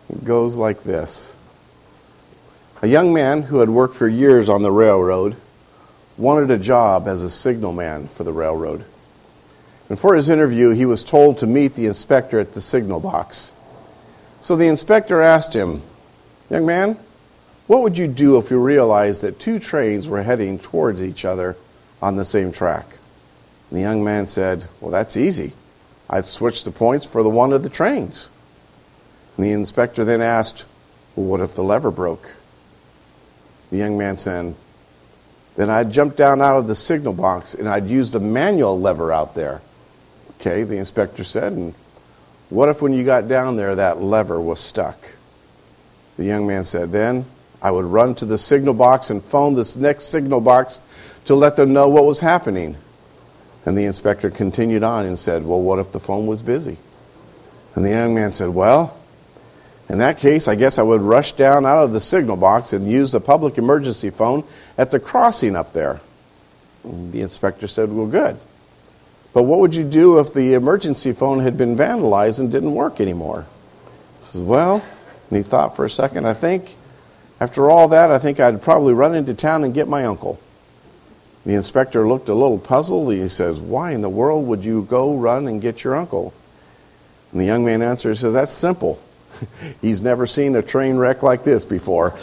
It goes like this. A young man who had worked for years on the railroad wanted a job as a signalman for the railroad. And for his interview, he was told to meet the inspector at the signal box. So the inspector asked him, "Young man, what would you do if you realized that two trains were heading towards each other on the same track?" And the young man said, "Well, that's easy. I'd switch the points for the one of the trains." And the inspector then asked, "Well, what if the lever broke?" The young man said, "Then I'd jump down out of the signal box and I'd use the manual lever out there." Okay, the inspector said, "And what if when you got down there that lever was stuck?" The young man said, "Then I would run to the signal box and phone this next signal box to let them know what was happening." And the inspector continued on and said, "Well, what if the phone was busy?" And the young man said, "Well, in that case, I guess I would rush down out of the signal box and use the public emergency phone at the crossing up there." And the inspector said, "Well, good. But what would you do if the emergency phone had been vandalized and didn't work anymore?" He says, "Well," and he thought for a second, after all that, I think I'd probably run into town and get my uncle." The inspector looked a little puzzled. He says, "Why in the world would you go run and get your uncle?" And the young man answers, he says, "That's simple. He's never seen a train wreck like this before."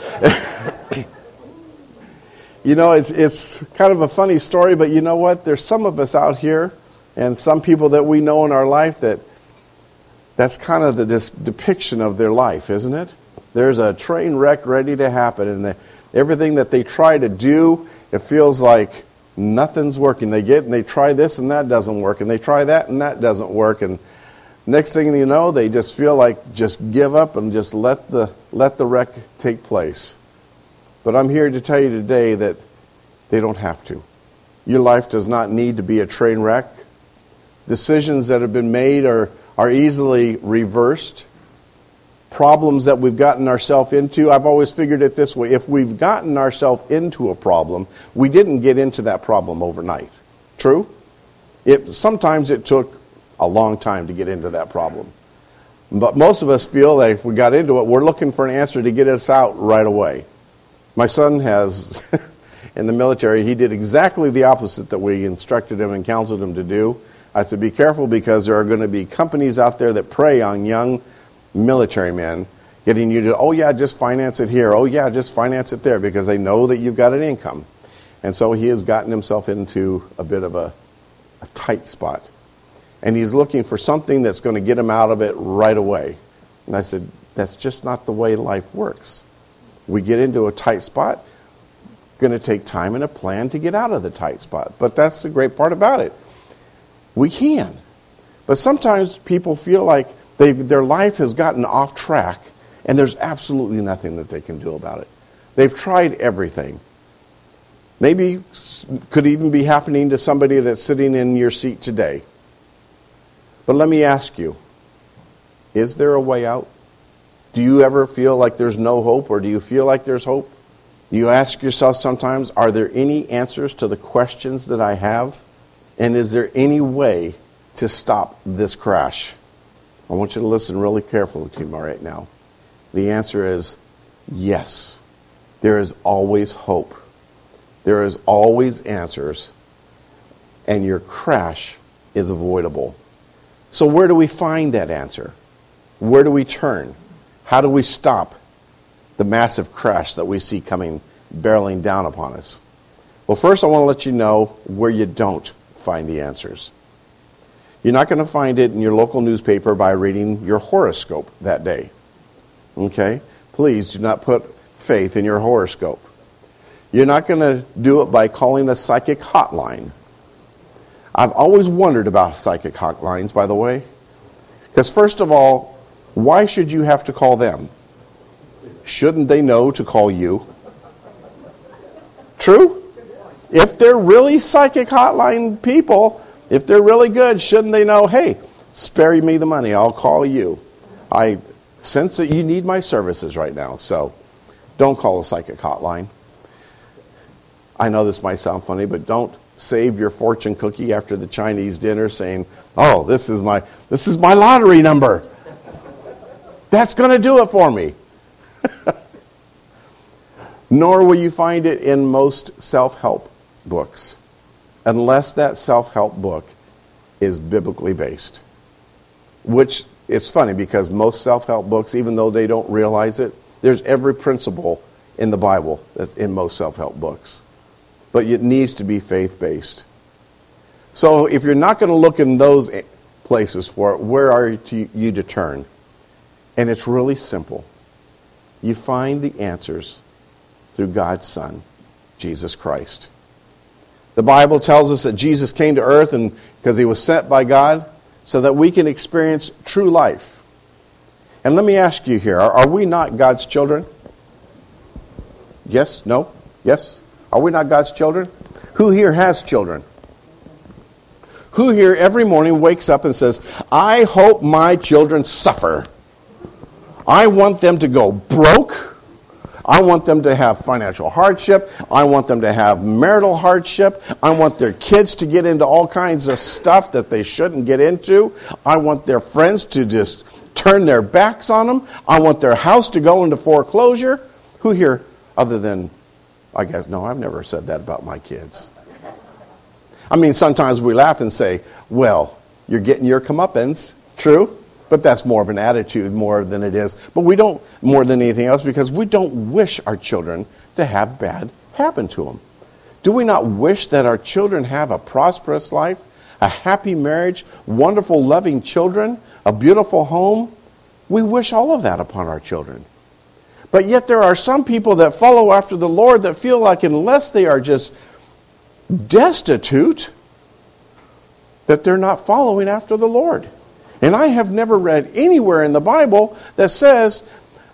You know, it's kind of a funny story, but you know what? There's some of us out here and some people that we know in our life that's kind of the depiction of their life, isn't it? There's a train wreck ready to happen, and everything that they try to do, it feels like nothing's working. They try this and that doesn't work, and they try that and that doesn't work, and next thing you know, they just feel like just give up and just let the wreck take place. But I'm here to tell you today that they don't have to. Your life does not need to be a train wreck. Decisions that have been made are easily reversed. Problems that we've gotten ourselves into, I've always figured it this way: if we've gotten ourselves into a problem, we didn't get into that problem overnight. True? Sometimes it took a long time to get into that problem. But most of us feel that if we got into it, we're looking for an answer to get us out right away. My son has, in the military, he did exactly the opposite that we instructed him and counseled him to do. I said, be careful, because there are going to be companies out there that prey on young military men, getting you to, oh yeah, just finance it here, oh yeah, just finance it there, because they know that you've got an income. And so he has gotten himself into a bit of a tight spot. And he's looking for something that's going to get him out of it right away. And I said, that's just not the way life works. We get into a tight spot, going to take time and a plan to get out of the tight spot. But that's the great part about it. We can. But sometimes people feel like their life has gotten off track, and there's absolutely nothing that they can do about it. They've tried everything. Maybe could even be happening to somebody that's sitting in your seat today. But let me ask you, is there a way out? Do you ever feel like there's no hope, or do you feel like there's hope? Do you ask yourself sometimes, are there any answers to the questions that I have? And is there any way to stop this crash? I want you to listen really carefully to me right now. The answer is yes. There is always hope. There is always answers. And your crash is avoidable. So where do we find that answer? Where do we turn? How do we stop the massive crash that we see coming barreling down upon us? Well, first I want to let you know where you don't find the answers. You're not going to find it in your local newspaper by reading your horoscope that day. Okay? Please do not put faith in your horoscope. You're not going to do it by calling a psychic hotline. I've always wondered about psychic hotlines, by the way. Because first of all, why should you have to call them? Shouldn't they know to call you? True? If they're really psychic hotline people, if they're really good, shouldn't they know, hey, spare me the money, I'll call you. I sense that you need my services right now, so don't call a psychic hotline. I know this might sound funny, but don't save your fortune cookie after the Chinese dinner saying, oh, this is my lottery number. That's going to do it for me. Nor will you find it in most self-help books, unless that self-help book is biblically based. Which, it's funny because most self-help books, even though they don't realize it, there's every principle in the Bible that's in most self-help books. But it needs to be faith-based. So if you're not going to look in those places for it, where are you to turn? And it's really simple. You find the answers through God's Son, Jesus Christ. The Bible tells us that Jesus came to earth and because he was sent by God so that we can experience true life. And let me ask you here, are we not God's children? Yes? No? Yes? Are we not God's children? Who here has children? Who here every morning wakes up and says, I hope my children suffer. I want them to go broke. I want them to have financial hardship. I want them to have marital hardship. I want their kids to get into all kinds of stuff that they shouldn't get into. I want their friends to just turn their backs on them. I want their house to go into foreclosure. Who here, other than, I guess, no, I've never said that about my kids. I mean, sometimes we laugh and say, well, you're getting your comeuppance. True. But that's more of an attitude more than it is. But we don't, more than anything else, because we don't wish our children to have bad happen to them. Do we not wish that our children have a prosperous life, a happy marriage, wonderful, loving children, a beautiful home? We wish all of that upon our children. But yet there are some people that follow after the Lord that feel like unless they are just destitute, that they're not following after the Lord. And I have never read anywhere in the Bible that says,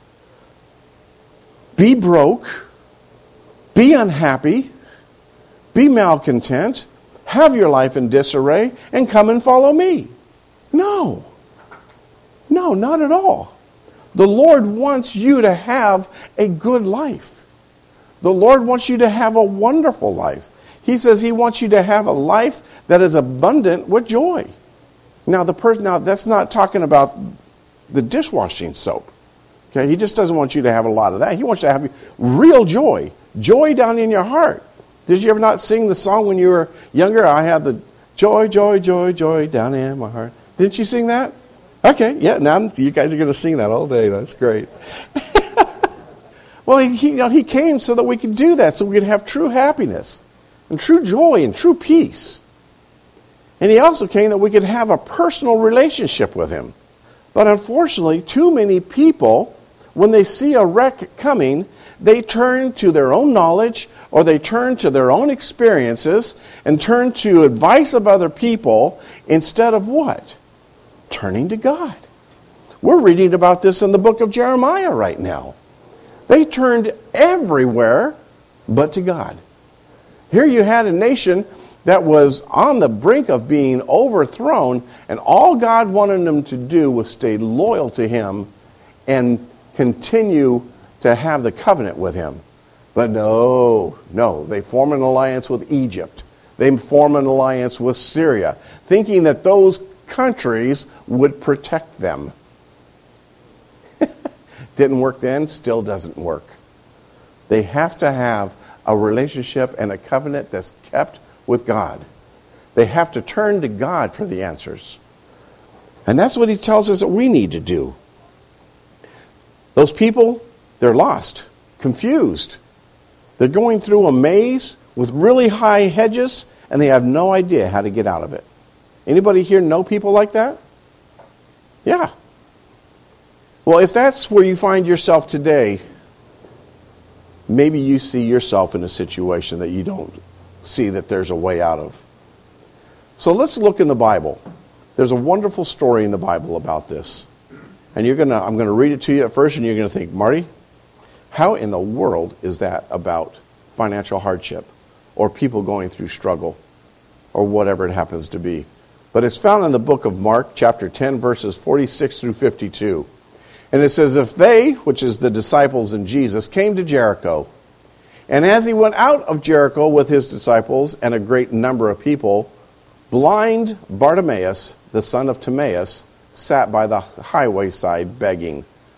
be broke, be unhappy, be malcontent, have your life in disarray, and come and follow me. No. No, not at all. The Lord wants you to have a good life. The Lord wants you to have a wonderful life. He says he wants you to have a life that is abundant with joy. Now, that's not talking about the dishwashing soap. Okay, he just doesn't want you to have a lot of that. He wants you to have real joy, joy down in your heart. Did you ever not sing the song when you were younger? I have the joy, joy, joy, joy down in my heart. Didn't you sing that? Okay, yeah. Now you guys are going to sing that all day. That's great. Well, he came so that we could do that, so we could have true happiness and true joy and true peace. And he also came that we could have a personal relationship with him. But unfortunately, too many people, when they see a wreck coming, they turn to their own knowledge or they turn to their own experiences and turn to advice of other people instead of what? Turning to God. We're reading about this in the book of Jeremiah right now. They turned everywhere but to God. Here you had a nation that was on the brink of being overthrown, and all God wanted them to do was stay loyal to him and continue to have the covenant with him. But no, they form an alliance with Egypt. They form an alliance with Syria, thinking that those countries would protect them. Didn't work then, still doesn't work. They have to have a relationship and a covenant that's kept with God. They have to turn to God for the answers. And that's what he tells us that we need to do. Those people, they're lost, confused. They're going through a maze with really high hedges, and they have no idea how to get out of it. Anybody here know people like that? Yeah. Well, if that's where you find yourself today, maybe you see yourself in a situation that you don't see that there's a way out of. So let's look in the Bible. There's a wonderful story in the Bible about this. And I'm going to read it to you at first, and you're going to think, Marty, how in the world is that about financial hardship or people going through struggle or whatever it happens to be? But it's found in the book of Mark, chapter 10, verses 46 through 52. And it says, if they, which is the disciples and Jesus, came to Jericho, and as he went out of Jericho with his disciples and a great number of people, blind Bartimaeus, the son of Timaeus, sat by the highway side begging.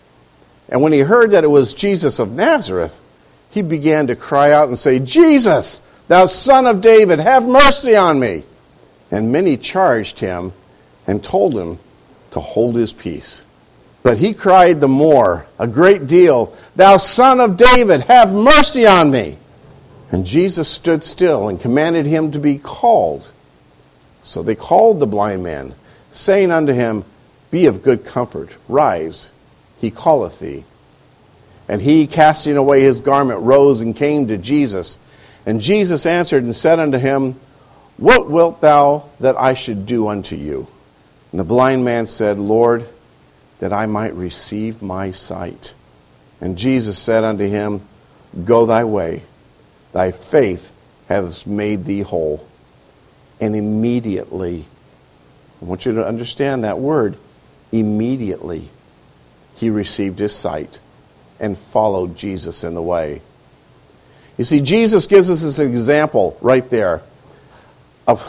And when he heard that it was Jesus of Nazareth, he began to cry out and say, Jesus, thou Son of David, have mercy on me. And many charged him and told him to hold his peace. But he cried the more, a great deal, Thou Son of David, have mercy on me. And Jesus stood still and commanded him to be called. So they called the blind man, saying unto him, Be of good comfort, rise, he calleth thee. And he, casting away his garment, rose and came to Jesus. And Jesus answered and said unto him, What wilt thou that I should do unto you? And the blind man said, Lord, that I might receive my sight. And Jesus said unto him, Go thy way, thy faith hath made thee whole. And immediately, I want you to understand that word, immediately, he received his sight and followed Jesus in the way. You see, Jesus gives us this example right there of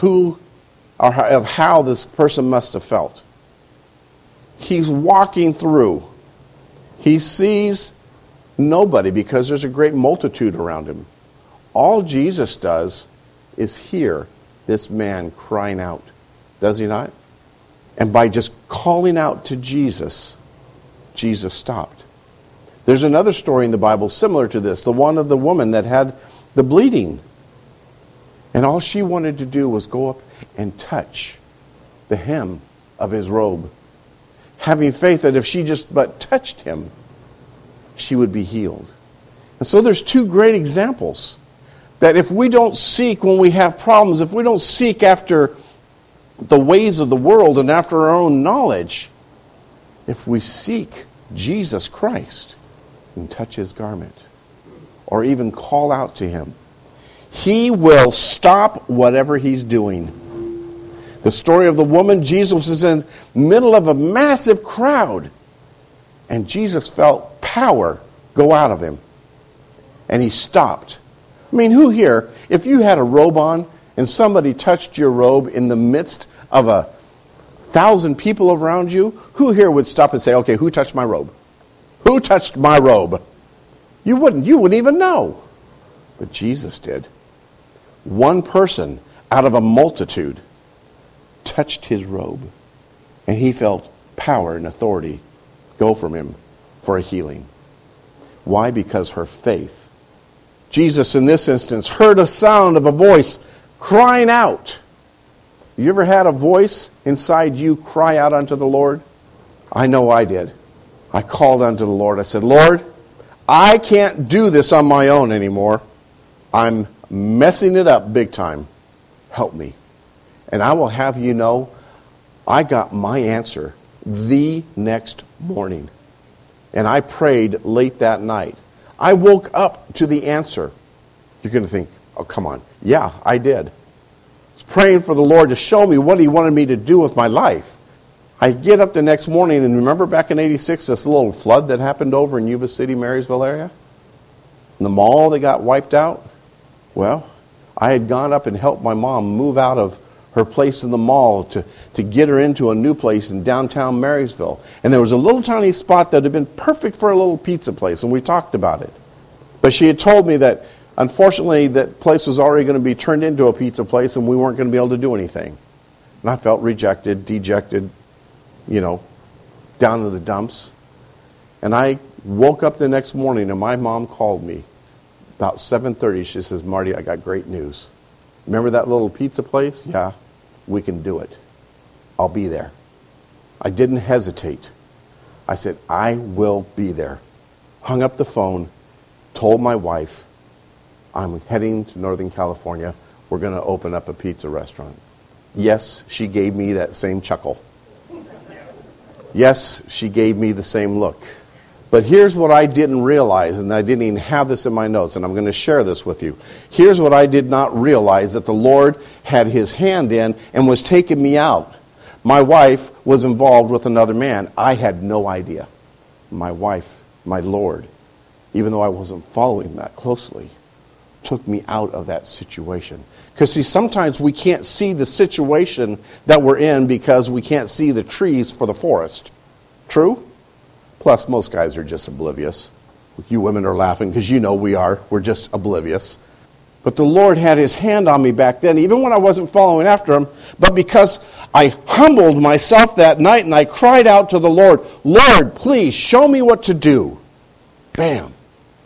how this person must have felt. He's walking through. He sees nobody because there's a great multitude around him. All Jesus does is hear this man crying out. Does he not? And by just calling out to Jesus, Jesus stopped. There's another story in the Bible similar to this, the one of the woman that had the bleeding. And all she wanted to do was go up and touch the hem of his robe, having faith that if she just but touched him, she would be healed. And so there's two great examples that if we don't seek when we have problems, if we don't seek after the ways of the world and after our own knowledge, if we seek Jesus Christ and touch his garment, or even call out to him, he will stop whatever he's doing. The story of the woman, Jesus was in the middle of a massive crowd, and Jesus felt power go out of him, and he stopped. I mean, who here, if you had a robe on and somebody touched your robe in the midst of 1,000 people around you, who here would stop and say, okay, who touched my robe? Who touched my robe? You wouldn't even know. But Jesus did. One person out of a multitude touched his robe, and he felt power and authority go from him for a healing. Why? Because her faith. Jesus, in this instance, heard a sound of a voice crying out. You ever had a voice inside you cry out unto the Lord? I know I did. I called unto the Lord. I said, Lord, I can't do this on my own anymore. I'm messing it up big time. Help me. And I will have you know, I got my answer the next morning. And I prayed late that night. I woke up to the answer. You're going to think, oh, come on. Yeah, I did. I was praying for the Lord to show me what he wanted me to do with my life. I get up the next morning, and remember back in 86, this little flood that happened over in Yuba City, Marysville area? And the mall that got wiped out? Well, I had gone up and helped my mom move out of her place in the mall to get her into a new place in downtown Marysville. And there was a little tiny spot that had been perfect for a little pizza place, and we talked about it. But she had told me that, unfortunately, that place was already going to be turned into a pizza place, and we weren't going to be able to do anything. And I felt rejected, dejected, down to the dumps. And I woke up the next morning, and my mom called me. About 7:30, she says, Marty, I got great news. Remember that little pizza place? Yeah, we can do it. I'll be there. I didn't hesitate. I said, I will be there. Hung up the phone, told my wife, I'm heading to Northern California. We're going to open up a pizza restaurant. Yes, she gave me that same chuckle. Yes, she gave me the same look. But here's what I didn't realize, and I didn't even have this in my notes, and I'm going to share this with you. Here's what I did not realize, that the Lord had his hand in and was taking me out. My wife was involved with another man. I had no idea. My wife, my Lord, even though I wasn't following that closely, took me out of that situation. Because, see, sometimes we can't see the situation that we're in because we can't see the trees for the forest. True? Plus, most guys are just oblivious. You women are laughing because you know we are. We're just oblivious. But the Lord had his hand on me back then, even when I wasn't following after him. But because I humbled myself that night and I cried out to the Lord, Lord, please show me what to do. Bam.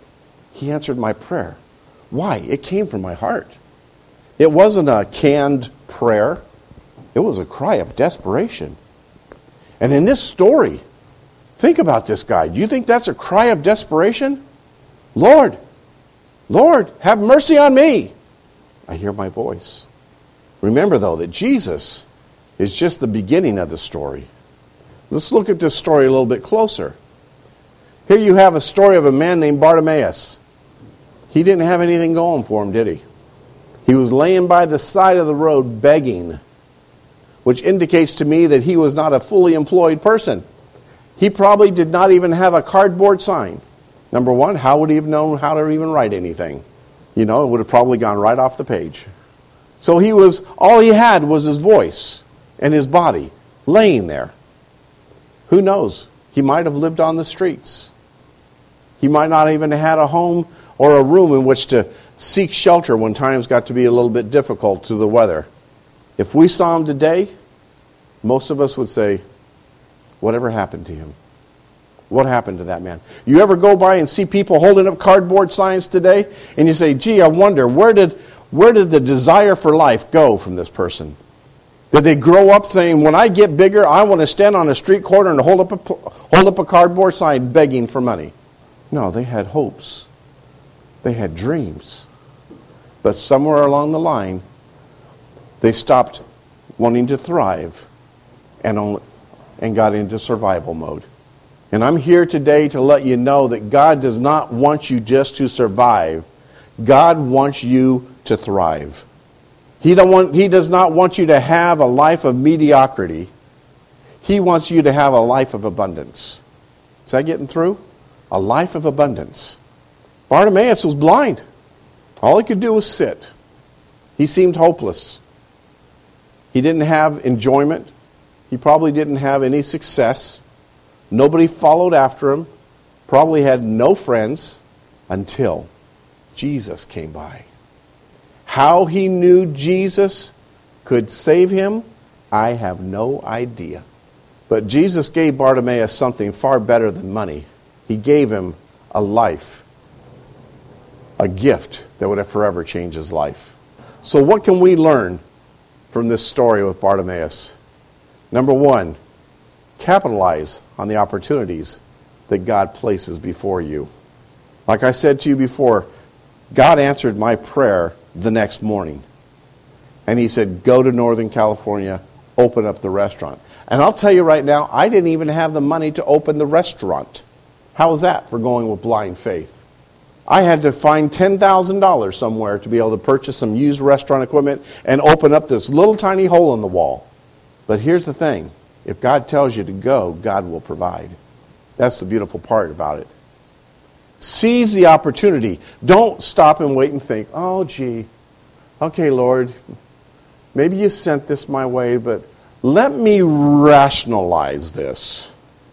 He answered my prayer. Why? It came from my heart. It wasn't a canned prayer. It was a cry of desperation. And in this story, think about this guy. Do you think that's a cry of desperation? Lord, Lord, have mercy on me. I hear my voice. Remember, though, that Jesus is just the beginning of the story. Let's look at this story a little bit closer. Here you have a story of a man named Bartimaeus. He didn't have anything going for him, did he? He was laying by the side of the road begging, which indicates to me that he was not a fully employed person. He probably did not even have a cardboard sign. Number one, how would he have known how to even write anything? You know, it would have probably gone right off the page. So all he had was his voice and his body laying there. Who knows? He might have lived on the streets. He might not even have had a home or a room in which to seek shelter when times got to be a little bit difficult to the weather. If we saw him today, most of us would say, whatever happened to him? What happened to that man? You ever go by and see people holding up cardboard signs today, and you say, gee, I wonder, where did the desire for life go from this person? Did they grow up saying, when I get bigger, I want to stand on a street corner and hold up a cardboard sign begging for money? No, they had hopes. They had dreams. But somewhere along the line, they stopped wanting to thrive and got into survival mode. And I'm here today to let you know that God does not want you just to survive. God wants you to thrive. He does not want you to have a life of mediocrity. He wants you to have a life of abundance. Is that getting through? A life of abundance. Bartimaeus was blind. All he could do was sit. He seemed hopeless. He didn't have enjoyment. He probably didn't have any success. Nobody followed after him. Probably had no friends until Jesus came by. How he knew Jesus could save him, I have no idea. But Jesus gave Bartimaeus something far better than money. He gave him a life, a gift that would have forever changed his life. So what can we learn from this story with Bartimaeus? Number one, capitalize on the opportunities that God places before you. Like I said to you before, God answered my prayer the next morning. And he said, go to Northern California, open up the restaurant. And I'll tell you right now, I didn't even have the money to open the restaurant. How was that for going with blind faith? I had to find $10,000 somewhere to be able to purchase some used restaurant equipment and open up this little tiny hole in the wall. But here's the thing. If God tells you to go, God will provide. That's the beautiful part about it. Seize the opportunity. Don't stop and wait and think, oh, gee, okay, Lord, maybe you sent this my way, but let me rationalize this.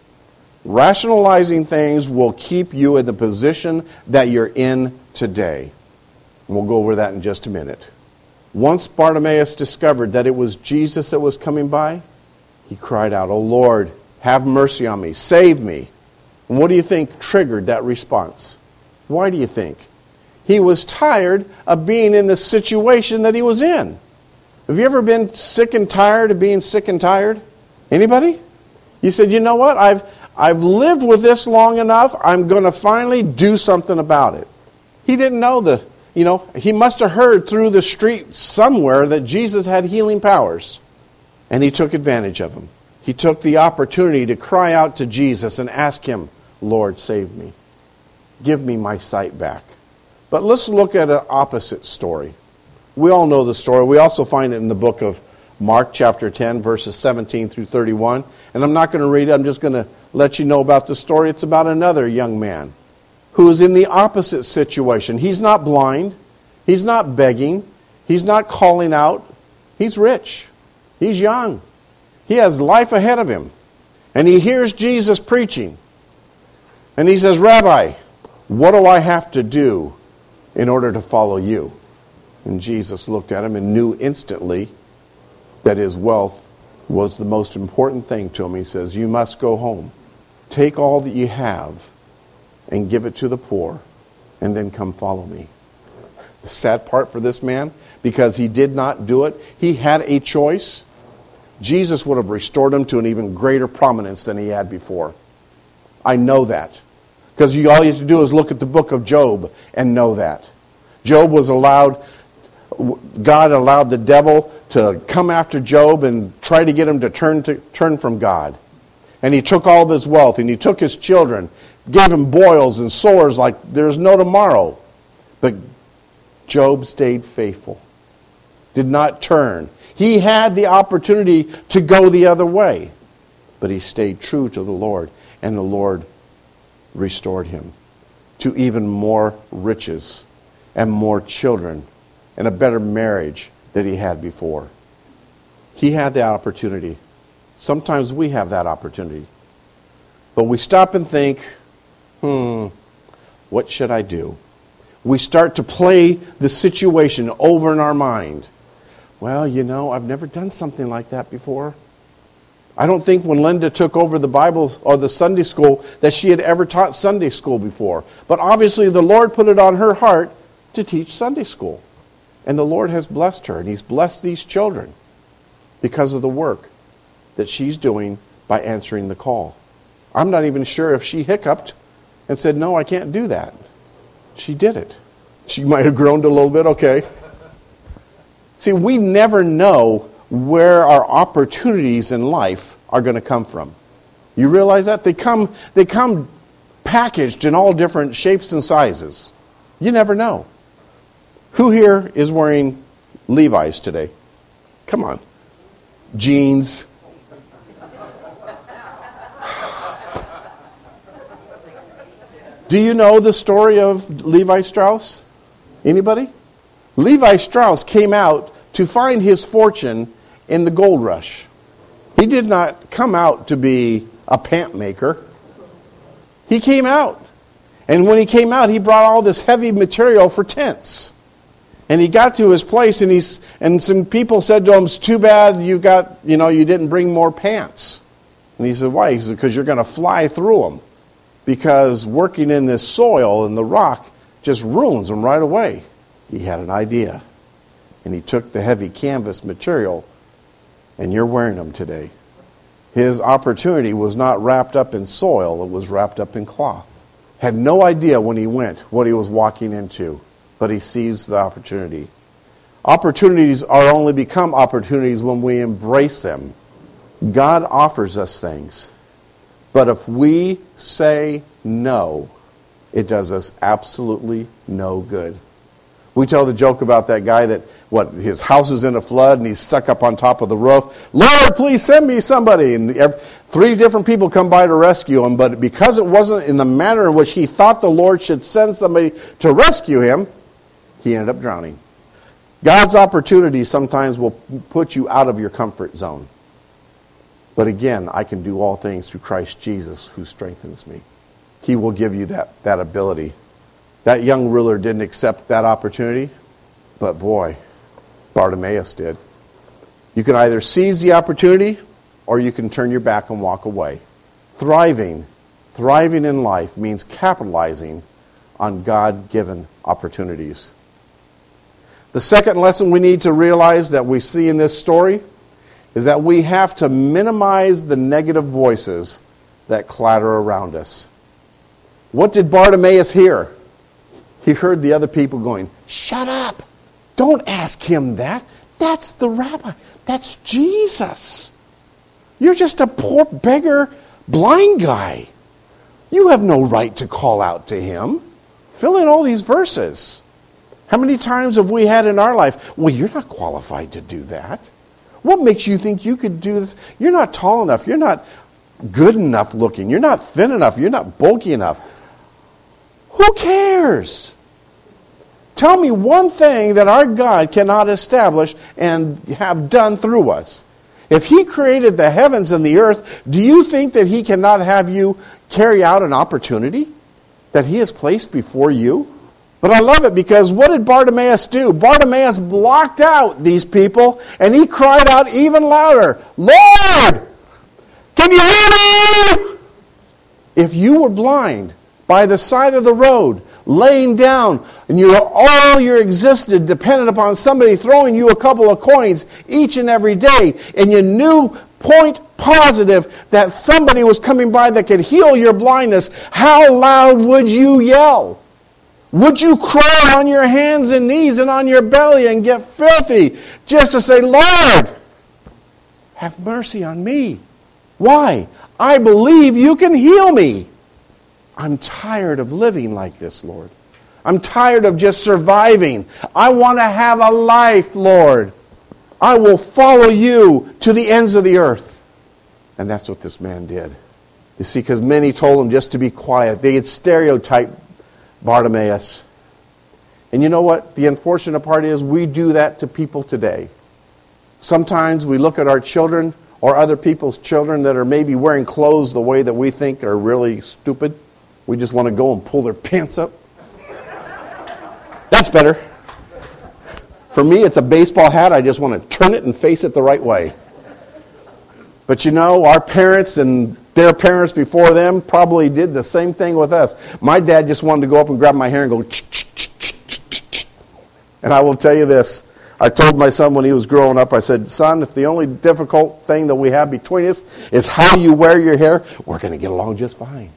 Rationalizing things will keep you in the position that you're in today. And we'll go over that in just a minute. Once Bartimaeus discovered that it was Jesus that was coming by, he cried out, oh Lord, have mercy on me, save me. And what do you think triggered that response? Why do you think? He was tired of being in the situation that he was in. Have you ever been sick and tired of being sick and tired? Anybody? You said, you know what, I've lived with this long enough, I'm going to finally do something about it. He didn't know he must have heard through the street somewhere that Jesus had healing powers. And he took advantage of him. He took the opportunity to cry out to Jesus and ask him, Lord, save me. Give me my sight back. But let's look at an opposite story. We all know the story. We also find it in the book of Mark chapter 10, verses 17 through 31. And I'm not going to read it. I'm just going to let you know about the story. It's about another young man who is in the opposite situation. He's not blind. He's not begging. He's not calling out. He's rich. He's young. He has life ahead of him. And he hears Jesus preaching. And he says, Rabbi, what do I have to do in order to follow you? And Jesus looked at him and knew instantly that his wealth was the most important thing to him. He says, you must go home. Take all that you have and give it to the poor, and then come follow me. The sad part for this man, because he did not do it, he had a choice. Jesus would have restored him to an even greater prominence than he had before. I know that. Because all you have to do is look at the book of Job and know that. Job was God allowed the devil to come after Job and try to get him to turn from God. And he took all of his wealth, and he took his children, gave him boils and sores like there's no tomorrow. But Job stayed faithful, did not turn. He had the opportunity to go the other way, but he stayed true to the Lord, and the Lord restored him to even more riches and more children and a better marriage than he had before. He had the opportunity. Sometimes we have that opportunity. But we stop and think, what should I do? We start to play the situation over in our mind. Well, I've never done something like that before. I don't think when Linda took over the Bible or the Sunday school that she had ever taught Sunday school before. But obviously the Lord put it on her heart to teach Sunday school. And the Lord has blessed her, and He's blessed these children because of the work that she's doing by answering the call. I'm not even sure if she hiccuped and said, no, I can't do that. She did it. She might have groaned a little bit, okay. See, we never know where our opportunities in life are going to come from. You realize that? They come packaged in all different shapes and sizes. You never know. Who here is wearing Levi's today? Come on. Jeans. Do you know the story of Levi Strauss? Anybody? Levi Strauss came out to find his fortune in the gold rush. He did not come out to be a pant maker. He came out. And when he came out, he brought all this heavy material for tents. And he got to his place, and some people said to him, it's too bad you didn't bring more pants. And he said, why? He said, because you're going to fly through them. Because working in this soil and the rock just ruins them right away. He had an idea. And he took the heavy canvas material, and you're wearing them today. His opportunity was not wrapped up in soil, it was wrapped up in cloth. Had no idea when he went what he was walking into, but he seized the opportunity. Opportunities are only become opportunities when we embrace them. God offers us things. But if we say no, it does us absolutely no good. We tell the joke about that guy that, his house is in a flood and he's stuck up on top of the roof. Lord, please send me somebody. And 3 different people come by to rescue him. But because it wasn't in the manner in which he thought the Lord should send somebody to rescue him, he ended up drowning. God's opportunity sometimes will put you out of your comfort zone. But again, I can do all things through Christ Jesus who strengthens me. He will give you that ability. That young ruler didn't accept that opportunity, but boy, Bartimaeus did. You can either seize the opportunity or you can turn your back and walk away. Thriving in life means capitalizing on God-given opportunities. The second lesson we need to realize that we see in this story is that we have to minimize the negative voices that clatter around us. What did Bartimaeus hear? He heard the other people going, shut up! Don't ask him that. That's the rabbi. That's Jesus. You're just a poor beggar, blind guy. You have no right to call out to him. Fill in all these verses. How many times have we had in our life, well, you're not qualified to do that. What makes you think you could do this? You're not tall enough. You're not good enough looking. You're not thin enough. You're not bulky enough. Who cares? Tell me one thing that our God cannot establish and have done through us. If he created the heavens and the earth, do you think that he cannot have you carry out an opportunity that he has placed before you? But I love it because what did Bartimaeus do? Bartimaeus blocked out these people and he cried out even louder, Lord, can you hear me? If you were blind by the side of the road, laying down, and all your existence depended upon somebody throwing you a couple of coins each and every day, and you knew point positive that somebody was coming by that could heal your blindness, how loud would you yell? Would you crawl on your hands and knees and on your belly and get filthy just to say, Lord, have mercy on me? Why? I believe you can heal me. I'm tired of living like this, Lord. I'm tired of just surviving. I want to have a life, Lord. I will follow you to the ends of the earth. And that's what this man did. You see, because many told him just to be quiet. They had stereotyped Bartimaeus. And you know what? The unfortunate part is we do that to people today. Sometimes we look at our children or other people's children that are maybe wearing clothes the way that we think are really stupid. We just want to go and pull their pants up. That's better. For me, it's a baseball hat. I just want to turn it and face it the right way. But you know, our parents and their parents before them probably did the same thing with us. My dad just wanted to go up and grab my hair and go, ch-ch-ch-ch-ch-ch. And I will tell you this. I told my son when he was growing up, I said, son, if the only difficult thing that we have between us is how you wear your hair, we're going to get along just fine.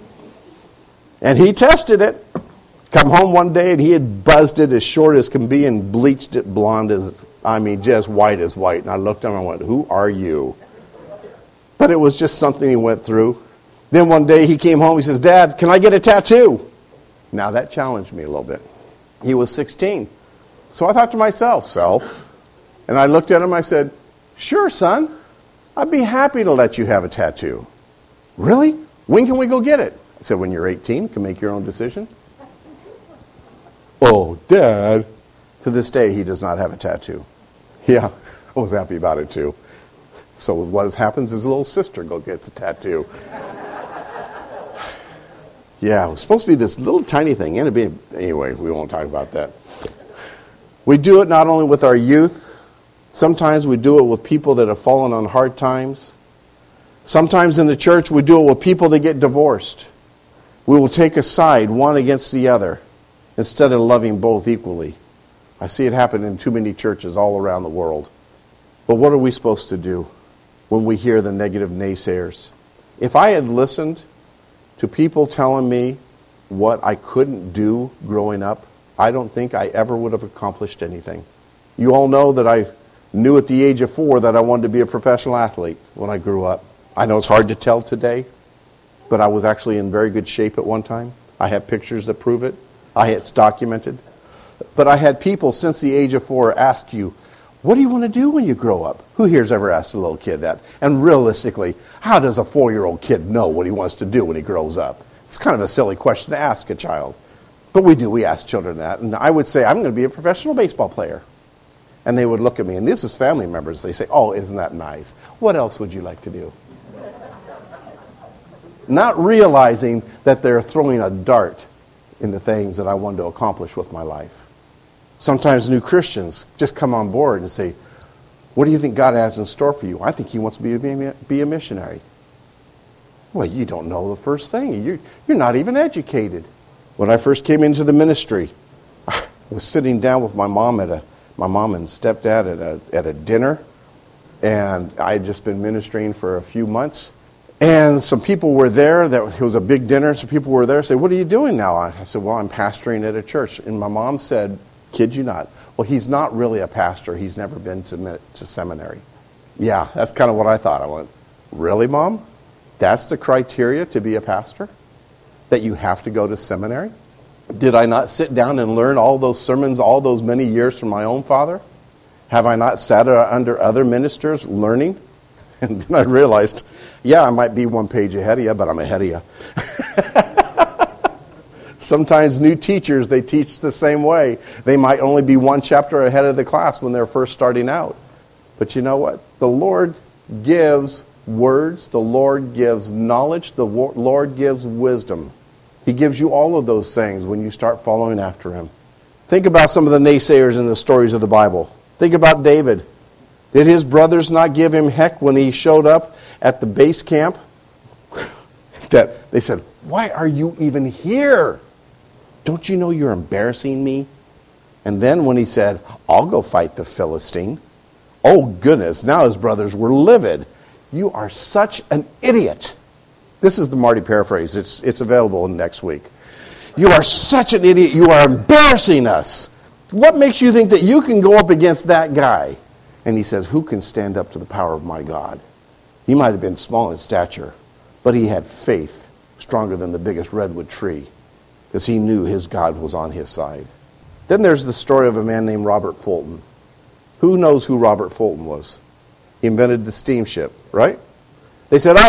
And he tested it. Come home one day and he had buzzed it as short as can be and bleached it blonde just white as white. And I looked at him and I went, who are you? But it was just something he went through. Then one day he came home, he says, Dad, can I get a tattoo? Now that challenged me a little bit. He was 16. So I thought to myself, and I looked at him, I said, sure, son, I'd be happy to let you have a tattoo. Really? When can we go get it? I said, when you're 18, you can make your own decision. Oh, Dad. To this day, he does not have a tattoo. Yeah, I was happy about it too. So what happens is his little sister gets a tattoo. Yeah, it was supposed to be this little tiny thing. Anyway, we won't talk about that. We do it not only with our youth. Sometimes we do it with people that have fallen on hard times. Sometimes in the church we do it with people that get divorced. We will take a side, one against the other, instead of loving both equally. I see it happen in too many churches all around the world. But what are we supposed to do when we hear the negative naysayers? If I had listened to people telling me what I couldn't do growing up, I don't think I ever would have accomplished anything. You all know that I knew at the age of 4 that I wanted to be a professional athlete when I grew up. I know it's hard to tell today, but I was actually in very good shape at one time. I have pictures that prove it. It's documented. But I had people since the age of 4 ask you, what do you want to do when you grow up? Who here's ever asked a little kid that? And realistically, how does a 4-year-old kid know what he wants to do when he grows up? It's kind of a silly question to ask a child. But we ask children that. And I would say, I'm going to be a professional baseball player. And they would look at me, and this is family members. They say, oh, isn't that nice? What else would you like to do? Not realizing that they're throwing a dart into things that I wanted to accomplish with my life. Sometimes new Christians just come on board and say, what do you think God has in store for you? I think he wants to be a missionary. Well, you don't know the first thing. You're not even educated. When I first came into the ministry, I was sitting down with my mom and stepdad at a dinner, and I had just been ministering for a few months. And some people were there. It was a big dinner. Some people were there. Said, what are you doing now? I said, well, I'm pastoring at a church. And my mom said, kid you not, well, he's not really a pastor. He's never been to seminary. Yeah, that's kind of what I thought. I went, really, Mom? That's the criteria to be a pastor? That you have to go to seminary? Did I not sit down and learn all those sermons all those many years from my own father? Have I not sat under other ministers learning? And then I realized, yeah, I might be one page ahead of you, but I'm ahead of you. Sometimes new teachers, they teach the same way. They might only be one chapter ahead of the class when they're first starting out. But you know what? The Lord gives words. The Lord gives knowledge. The Lord gives wisdom. He gives you all of those things when you start following after Him. Think about some of the naysayers in the stories of the Bible. Think about David. Did his brothers not give him heck when he showed up at the base camp? That they said, "Why are you even here? Don't you know you're embarrassing me?" And then when he said, "I'll go fight the Philistine," oh goodness, now his brothers were livid. "You are such an idiot." This is the Marty paraphrase. It's available next week. "You are such an idiot. You are embarrassing us. What makes you think that you can go up against that guy?" And he says, "Who can stand up to the power of my God?" He might have been small in stature, but he had faith stronger than the biggest redwood tree because he knew his God was on his side. Then there's the story of a man named Robert Fulton. Who knows who Robert Fulton was? He invented the steamship, right? They said,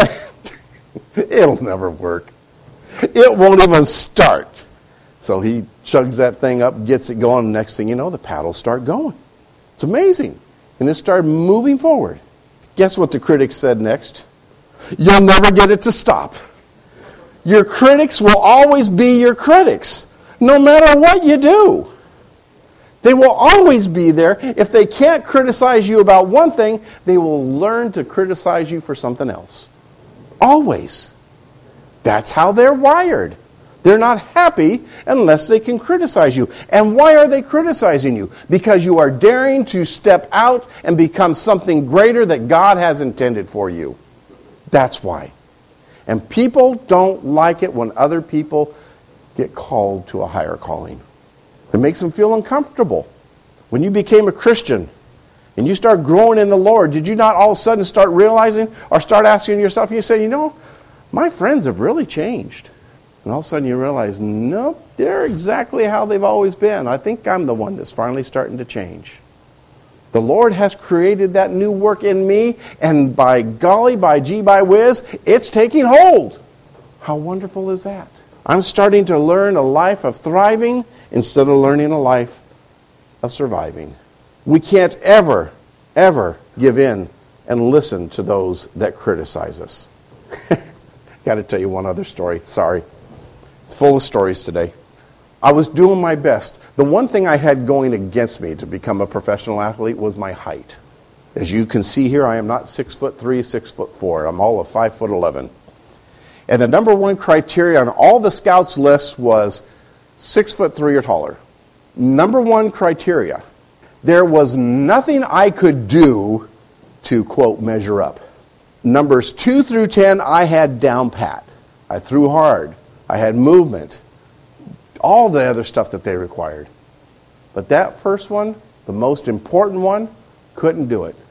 it'll never work. It won't even start. So he chugs that thing up, gets it going, and next thing you know, the paddles start going. It's amazing. And it started moving forward. Guess what the critics said next? You'll never get it to stop. Your critics will always be your critics, no matter what you do. They will always be there. If they can't criticize you about one thing, they will learn to criticize you for something else. Always. That's how they're wired. They're not happy unless they can criticize you. And why are they criticizing you? Because you are daring to step out and become something greater that God has intended for you. That's why. And people don't like it when other people get called to a higher calling. It makes them feel uncomfortable. When you became a Christian and you start growing in the Lord, did you not all of a sudden start realizing or start asking yourself, you say, my friends have really changed. And all of a sudden you realize, nope, they're exactly how they've always been. I think I'm the one that's finally starting to change. The Lord has created that new work in me, and by golly, by gee, by whiz, it's taking hold. How wonderful is that? I'm starting to learn a life of thriving instead of learning a life of surviving. We can't ever, ever give in and listen to those that criticize us. Got to tell you one other story. Sorry. It's full of stories today. I was doing my best. The one thing I had going against me to become a professional athlete was my height. As you can see here, I am not 6'3", 6'4". I'm all of 5'11". And the number one criteria on all the scouts' lists was 6'3" or taller. Number one criteria. There was nothing I could do to, quote, measure up. Numbers 2 through 10, I had down pat. I threw hard. I had movement. All the other stuff that they required. But that first one, the most important one, couldn't do it.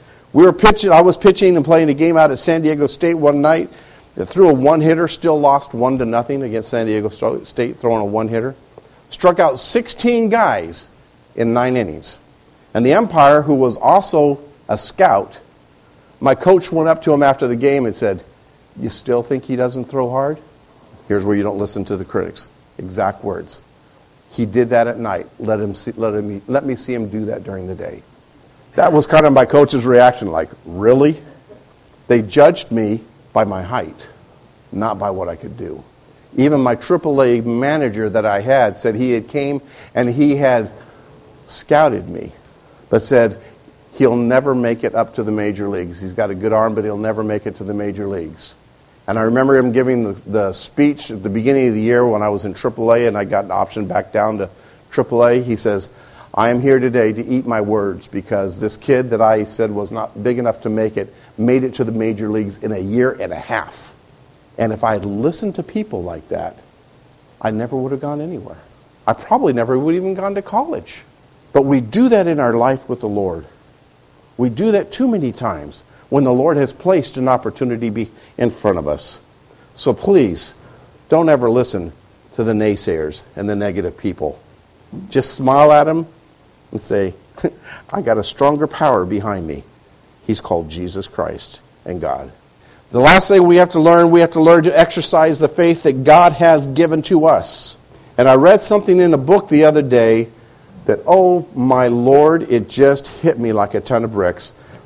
I was pitching and playing a game out at San Diego State one night. They threw a one-hitter, still lost 1-0 against San Diego State, throwing a one-hitter. Struck out 16 guys in 9 innings. And the umpire, who was also a scout, my coach went up to him after the game and said, "You still think he doesn't throw hard?" Here's where you don't listen to the critics. Exact words. He did that at night. Let me see him do that during the day. That was kind of my coach's reaction, like, really? They judged me by my height, not by what I could do. Even my AAA manager that I had said he had came and he had scouted me, but said he'll never make it up to the major leagues. He's got a good arm, but he'll never make it to the major leagues. And I remember him giving the speech at the beginning of the year when I was in AAA and I got an option back down to AAA. He says, "I am here today to eat my words because this kid that I said was not big enough to make it made it to the major leagues in a year and a half. And if I had listened to people like that, I never would have gone anywhere. I probably never would have even gone to college." But we do that in our life with the Lord. We do that too many times when the Lord has placed an opportunity in front of us. So please, don't ever listen to the naysayers and the negative people. Just smile at them and say, I got a stronger power behind me. He's called Jesus Christ and God. The last thing we have to learn to exercise the faith that God has given to us. And I read something in a book the other day that, oh my Lord, it just hit me like a ton of bricks.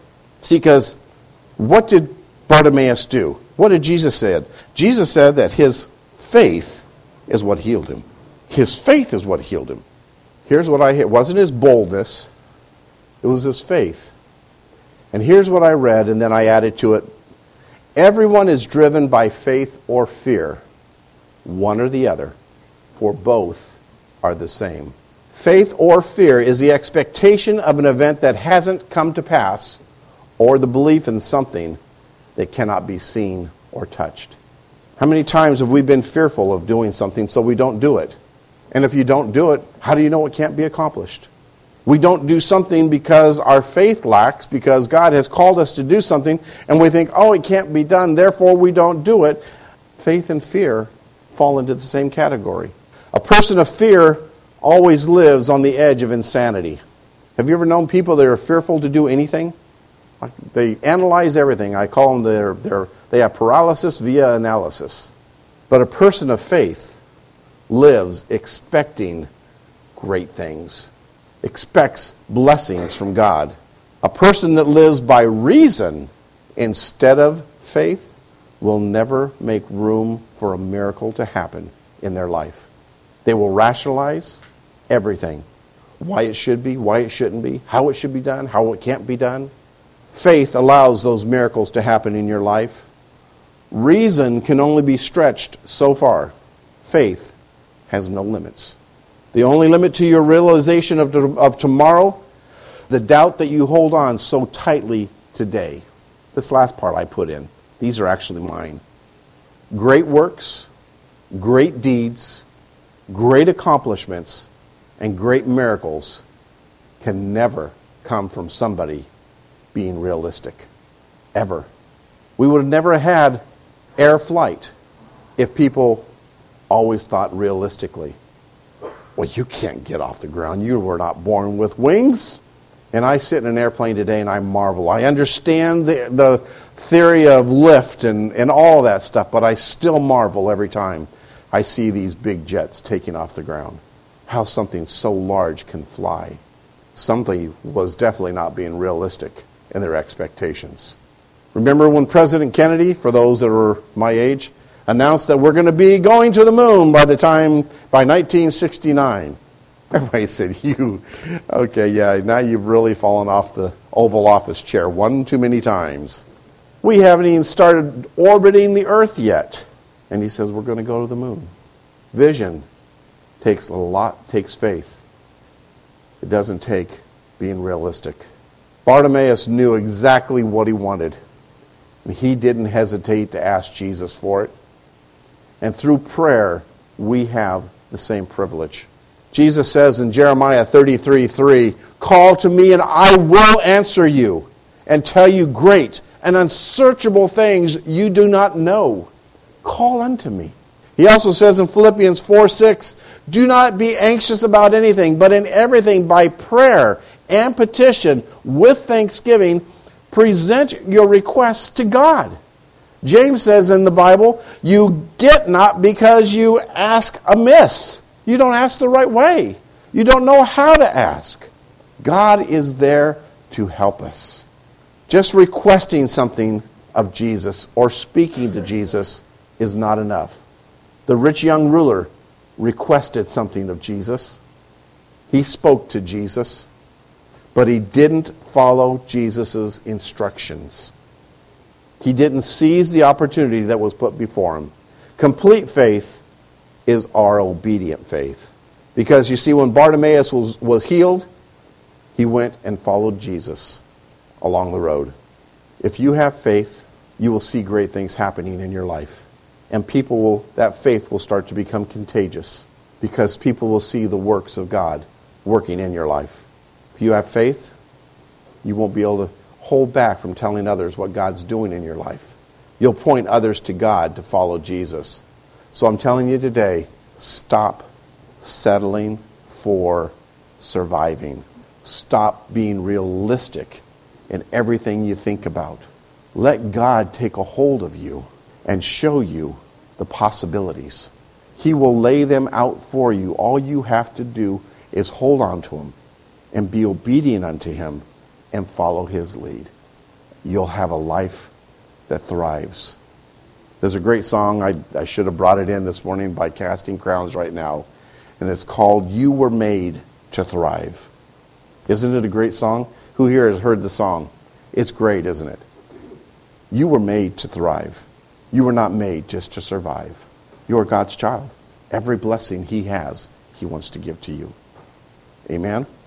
See, because what did Bartimaeus do? What did Jesus say? Jesus said that his faith is what healed him. His faith is what healed him. Here's what I hear. It wasn't his boldness. It was his faith. And here's what I read, and then I added to it. Everyone is driven by faith or fear, one or the other, for both are the same. Faith or fear is the expectation of an event that hasn't come to pass, or the belief in something that cannot be seen or touched. How many times have we been fearful of doing something so we don't do it? And if you don't do it, how do you know it can't be accomplished? We don't do something because our faith lacks, because God has called us to do something, and we think, oh, it can't be done, therefore we don't do it. Faith and fear fall into the same category. A person of fear always lives on the edge of insanity. Have you ever known people that are fearful to do anything? They analyze everything. I call them they have paralysis via analysis. But a person of faith lives expecting great things, expects blessings from God. A person that lives by reason instead of faith will never make room for a miracle to happen in their life. They will rationalize everything. Why it should be, why it shouldn't be, how it should be done, how it can't be done. Faith allows those miracles to happen in your life. Reason can only be stretched so far. Faith has no limits. The only limit to your realization of tomorrow, the doubt that you hold on so tightly today. This last part I put in. These are actually mine. Great works, great deeds, great accomplishments, and great miracles can never come from somebody being realistic. Ever. We would have never had air flight if people always thought realistically. Well, you can't get off the ground. You were not born with wings. And I sit in an airplane today and I marvel. I understand the theory of lift and all that stuff, but I still marvel every time I see these big jets taking off the ground. How something so large can fly. Something was definitely not being realistic in their expectations. Remember when President Kennedy, for those that are my age, announced that we're going to be going to the moon by 1969. Everybody said, okay, yeah, now you've really fallen off the Oval Office chair one too many times. We haven't even started orbiting the Earth yet. And he says, we're going to go to the moon. Vision takes faith. It doesn't take being realistic. Bartimaeus knew exactly what he wanted. And he didn't hesitate to ask Jesus for it. And through prayer, we have the same privilege. Jesus says in Jeremiah 33:3, call to me and I will answer you and tell you great and unsearchable things you do not know. Call unto me. He also says in Philippians 4:6, do not be anxious about anything, but in everything by prayer and petition with thanksgiving, present your requests to God. James says in the Bible, you get not because you ask amiss. You don't ask the right way. You don't know how to ask. God is there to help us. Just requesting something of Jesus or speaking to Jesus is not enough. The rich young ruler requested something of Jesus. He spoke to Jesus, but he didn't follow Jesus' instructions. He didn't seize the opportunity that was put before him. Complete faith is our obedient faith. Because you see, when Bartimaeus was healed, he went and followed Jesus along the road. If you have faith, you will see great things happening in your life. And that faith will start to become contagious because people will see the works of God working in your life. If you have faith, you won't be able to hold back from telling others what God's doing in your life. You'll point others to God to follow Jesus. So I'm telling you today, stop settling for surviving. Stop being realistic in everything you think about. Let God take a hold of you and show you the possibilities. He will lay them out for you. All you have to do is hold on to him and be obedient unto him and follow his lead. you'll have a life that thrives. There's a great song, I should have brought it in this morning by Casting Crowns right now, and it's called You Were Made to Thrive. Isn't it a great song? Who here has heard the song? It's great, isn't it? You were made to thrive. You were not made just to survive. You are God's child. Every blessing He has, He wants to give to you. Amen?